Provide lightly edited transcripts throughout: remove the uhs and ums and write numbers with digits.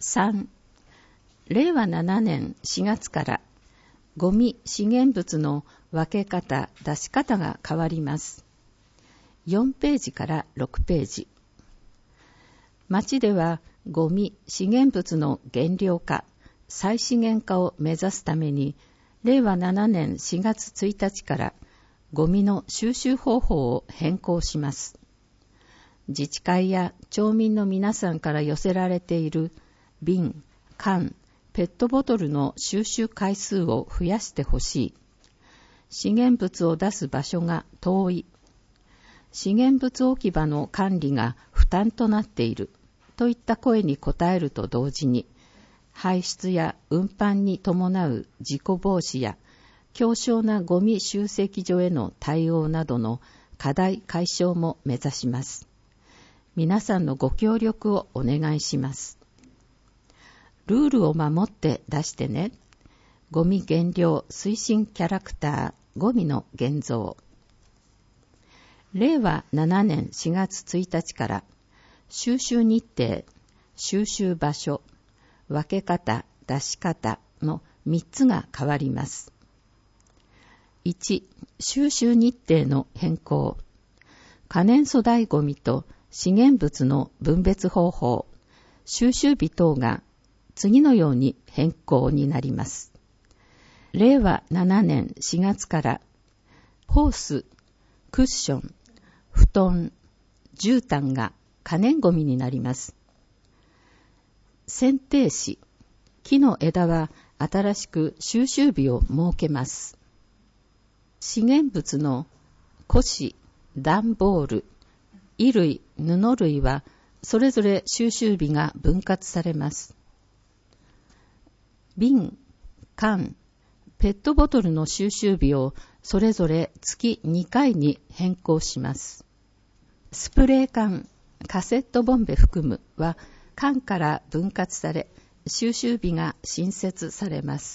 3. 令和7年4月からゴミ資源物の分け方・出し方が変わります。4ページから6ページ。町ではゴミ資源物の減量化・再資源化を目指すために、令和7年4月1日からゴミの収集方法を変更します。自治会や町民の皆さんから寄せられている瓶、缶、ペットボトルの収集回数を増やしてほしい。資源物を出す場所が遠い。資源物置き場の管理が負担となっている。といった声に応えると同時に、排出や運搬に伴う事故防止や強小なゴミ集積所への対応などの課題解消も目指します。皆さんのご協力をお願いします。ルールを守って出してね。ゴミ減量推進キャラクターゴミの現像。令和7年4月1日から収集日程、収集場所、分け方、出し方の3つが変わります。1、収集日程の変更。可燃粗大ゴミと資源物の分別方法、収集日等が次のように変更になります。令和7年4月からホース、クッション、布団、絨毯が可燃ゴミになります。剪定枝、木の枝は新しく収集日を設けます。資源物の古紙、段ボール、衣類、布類はそれぞれ収集日が分割されます。瓶、缶、ペットボトルの収集日をそれぞれ月2回に変更します。スプレー缶、カセットボンベ含むは缶から分割され、収集日が新設されます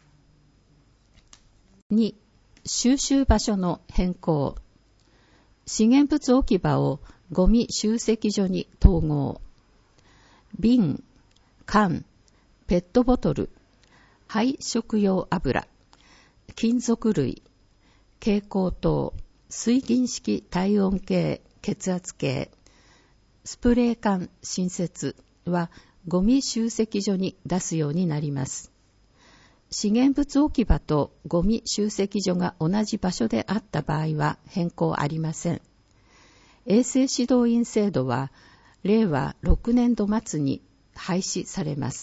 。2、収集場所の変更。資源物置き場をゴミ集積所に統合。瓶、缶、ペットボトル、廃食用油、金属類、蛍光灯、水銀式体温計、血圧計、スプレー缶新設はゴミ集積所に出すようになります。資源物置き場とゴミ集積所が同じ場所であった場合は変更ありません。衛生指導員制度は令和6年度末に廃止されます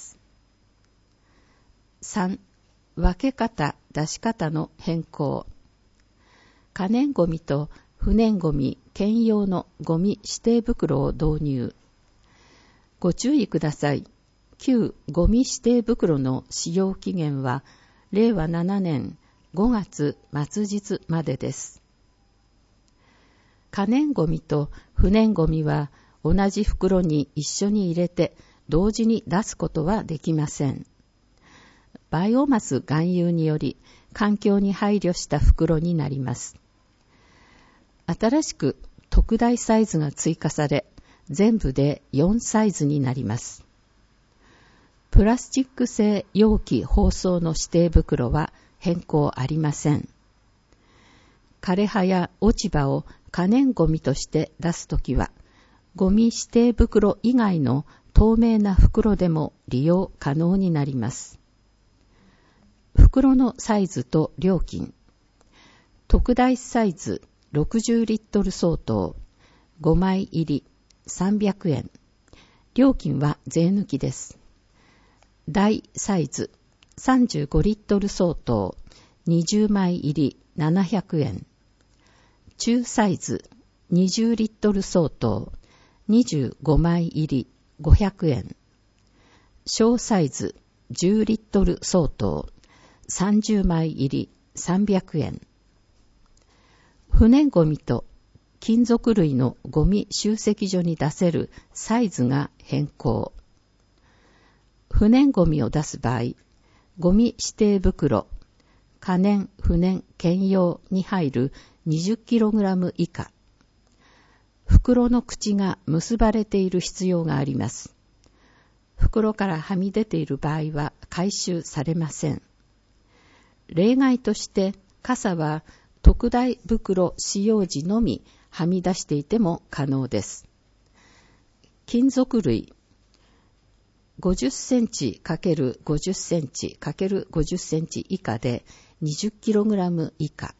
。3、分け方・出し方の変更。可燃ゴミと不燃ゴミ兼用のゴミ指定袋を導入。ご注意ください。旧ゴミ指定袋の使用期限は令和7年5月末日までです。可燃ゴミと不燃ゴミは同じ袋に一緒に入れて同時に出すことはできません。バイオマス含有により環境に配慮した袋になります。新しく特大サイズが追加され、全部で4サイズになります。プラスチック製容器包装の指定袋は変更ありません。枯葉や落ち葉を可燃ゴミとして出すときは、ゴミ指定袋以外の透明な袋でも利用可能になります。袋のサイズと料金。特大サイズ60リットル相当5枚入り300円。料金は税抜きです。大サイズ35リットル相当20枚入り700円。中サイズ20リットル相当25枚入り500円。小サイズ10リットル相当30枚入り300円。不燃ゴミと金属類のゴミ集積所に出せるサイズが変更。不燃ゴミを出す場合、ゴミ指定袋、可燃不燃兼用に入る 20kg 以下。袋の口が結ばれている必要があります。 袋からはみ出ている場合は回収されません。例外として傘は特大袋使用時のみはみ出していても可能です。金属類50センチ ×50 センチ ×50 センチ以下で 20kg 以下。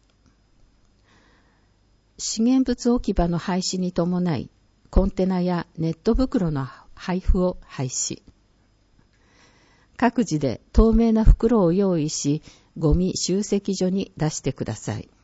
資源物置き場の廃止に伴い、コンテナやネット袋の配布を廃止。各自で透明な袋を用意し、ゴミ集積所に出してください。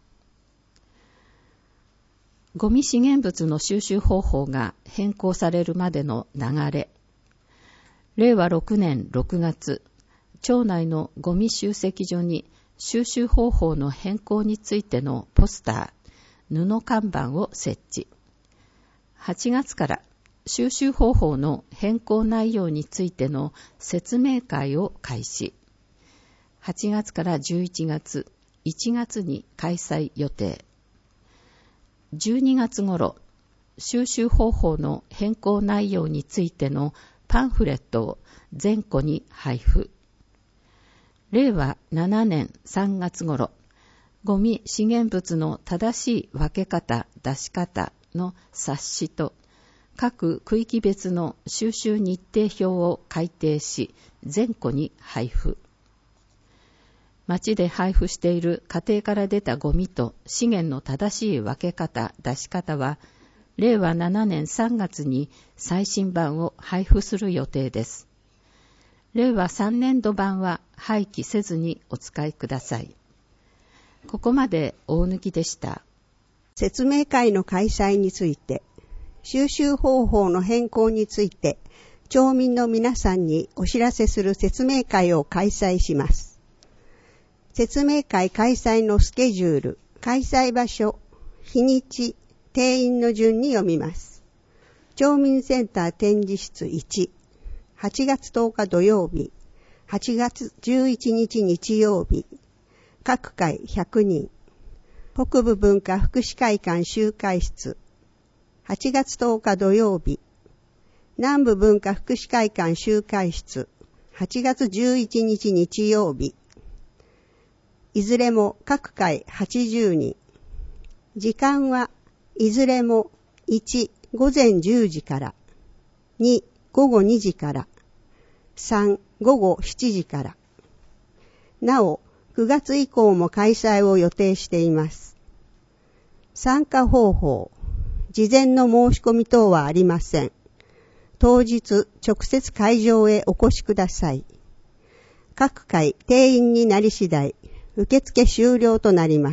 ゴミ資源物の収集方法が変更されるまでの流れ。令和6年6月、町内のゴミ集積所に収集方法の変更についてのポスター、布看板を設置。8月から収集方法の変更内容についての説明会を開始。8月から11月、1月に開催予定。12月頃、収集方法の変更内容についてのパンフレットを全戸に配布。令和7年3月頃、ゴミ資源物の正しい分け方、出し方の冊子と、各区域別の収集日程表を改定し、全戸に配布。町で配布している家庭から出たゴミと資源の正しい分け方、出し方は、令和7年3月に最新版を配布する予定です。令和3年度版は廃棄せずにお使いください。ここまで大貫でした。 説明会の開催について、収集方法の変更について、町民の皆さんにお知らせする説明会を開催します。説明会開催のスケジュール、開催場所、日にち、定員の順に読みます。町民センター展示室1、8月10日土曜日、8月11日日曜日、各会100人、北部文化福祉会館集会室、8月10日土曜日、南部文化福祉会館集会室、8月11日日曜日、いずれも各会80人、時間はいずれも1、午前10時から、2、午後2時から、3、午後7時から。なお、9月以降も開催を予定しています。参加方法、事前の申し込み等はありません。当日、直接会場へお越しください。各会定員になり次第、受付終了となります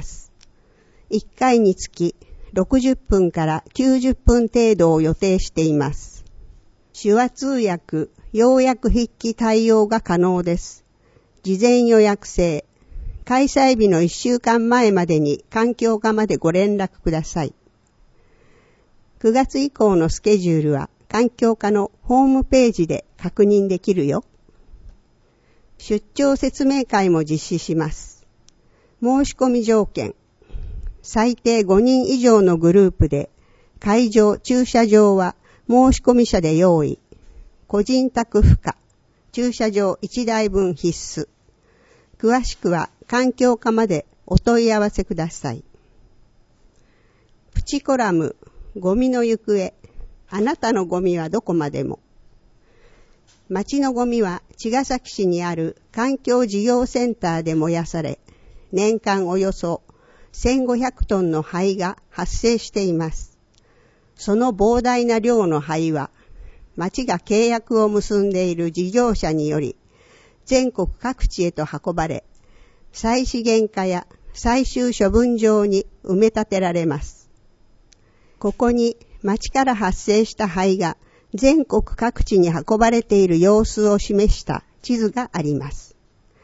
。1回につき、60分から90分程度を予定しています。手話通訳、要約筆記対応が可能です。事前予約制。開催日の1週間前までに環境課までご連絡ください。9月以降のスケジュールは環境課のホームページで確認できるよ。出張説明会も実施します。申し込み条件。最低5人以上のグループで、会場、駐車場は申し込み者で用意。個人宅不可。駐車場1台分必須。詳しくは環境課までお問い合わせください。プチコラム、ゴミの行方。あなたのゴミはどこまでも。町のゴミは茅ヶ崎市にある環境事業センターで燃やされ、年間およそ1500トンの灰が発生しています。その膨大な量の灰は、町が契約を結んでいる事業者により、全国各地へと運ばれ、再資源化や最終処分場に埋め立てられます。ここに町から発生した灰が全国各地に運ばれている様子を示した地図があります。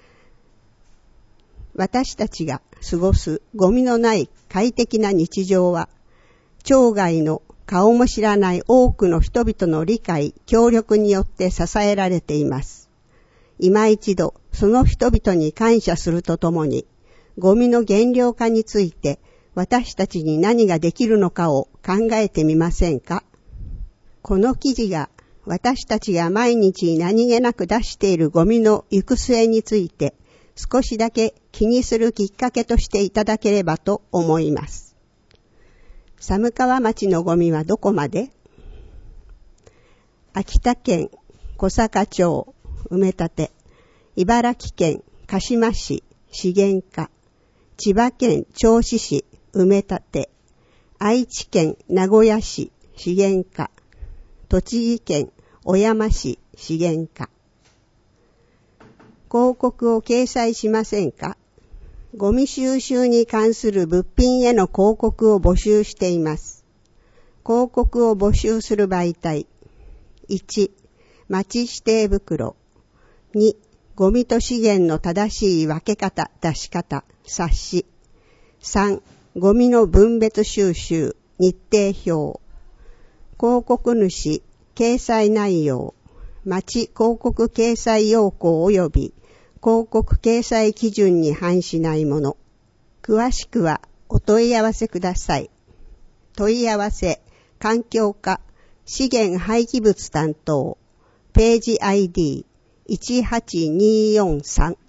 私たちが過ごすゴミのない快適な日常は、町外の顔も知らない多くの人々の理解、協力によって支えられています。今一度、その人々に感謝するとともに、ゴミの減量化について私たちに何ができるのかを考えてみませんか？この記事が私たちが毎日何気なく出しているゴミの行く末について少しだけ気にするきっかけとしていただければと思います。寒川町のゴミはどこまで？秋田県小坂町埋め立て、茨城県鹿島市資源課、千葉県銚子市埋め立て、愛知県名古屋市資源課、栃木県小山市資源課。広告を掲載しませんか？ゴミ収集に関する物品への広告を募集しています。広告を募集する媒体。1、町指定袋。2、ゴミと資源の正しい分け方、出し方、冊子。3、ゴミの分別収集、日程表。広告主、掲載内容。町広告掲載要項及び広告掲載基準に反しないもの。詳しくはお問い合わせください。問い合わせ、環境課、資源廃棄物担当、ページ ID18243